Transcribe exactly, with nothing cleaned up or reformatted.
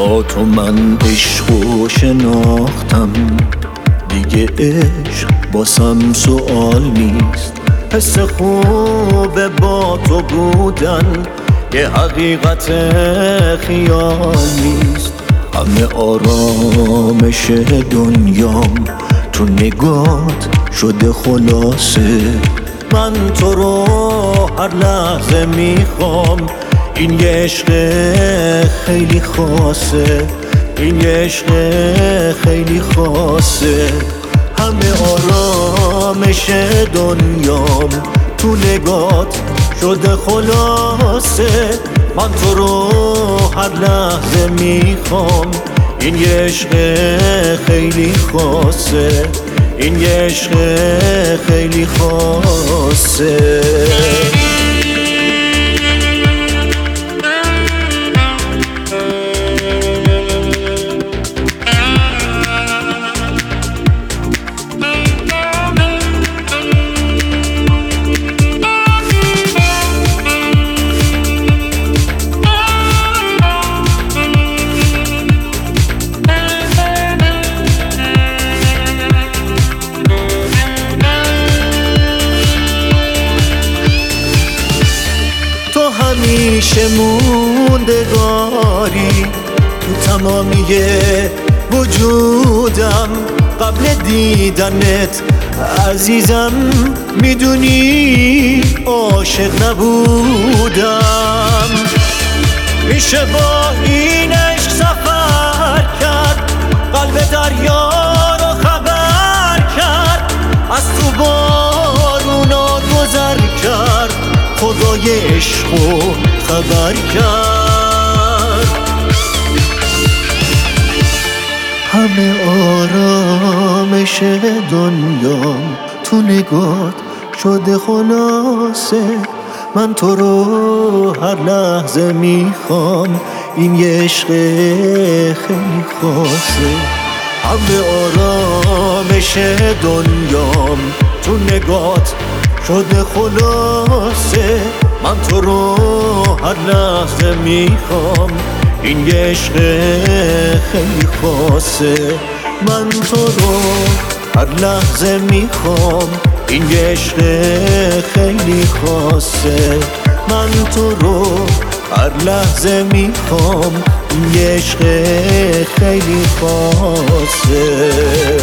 با تو من عشقو شناختم، دیگه عشق باسم سوال نیست. حس خوب با تو بودن یه حقیقت خیال نیست. همه آرامش دنیام تو نگات شده خلاصه. من تو رو هر لحظه میخوام، این یه عشق خیلی خاصه، این یه عشق خیلی خاصه. همه آرامش دنیام تو نگات شده خلاصه. من تو رو هر لحظه میخوام، این یه عشق خیلی خاصه، این یه عشق خیلی خاصه. همیشه موندگاری تو تمامی وجودم. قبل دیدنت عزیزم میدونی عاشق نبودم. میشه با این عشق سفر کرد، قلب دریا رو خبر کرد، از تو بارونا گذر کرد، خدای عشقو خبر کرد. همه آرامش دنیام تو نگات شده خلاصه. من تو رو هر لحظه میخوام، این یه عشق خیلی خاصه. همه آرامش دنیام تو نگات شده خلاصه. من تو رو هر لحظه میخوام، این یه عشق خیلی خاصه. من تو رو هر لحظه میخوام، این یه عشق خیلی خاصه. من تو رو هر لحظه میخوام، این یه عشق خیلی خاصه.